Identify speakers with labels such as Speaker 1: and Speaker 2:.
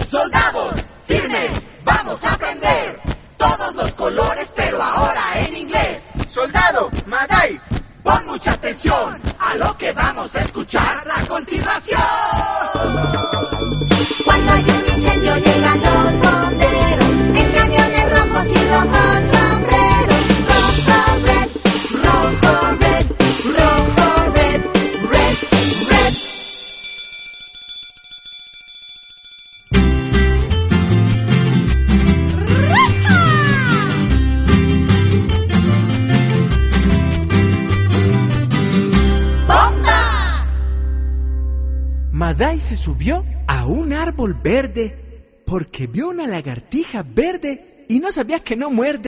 Speaker 1: Soldados, firmes, vamos a aprender todos los colores, pero ahora en inglés.
Speaker 2: Soldado, Madai,
Speaker 1: pon mucha atención a lo que vamos a escuchar a continuación.
Speaker 3: Cuando hay un incendio llegan los bomberos en camiones rojos y rojos sombreros. Rojo, red, rojo, red, rojo, red, red, red. ¡Bomba!
Speaker 4: Madai se subió a un árbol verde porque vio una lagartija verde y no sabía que no muerde.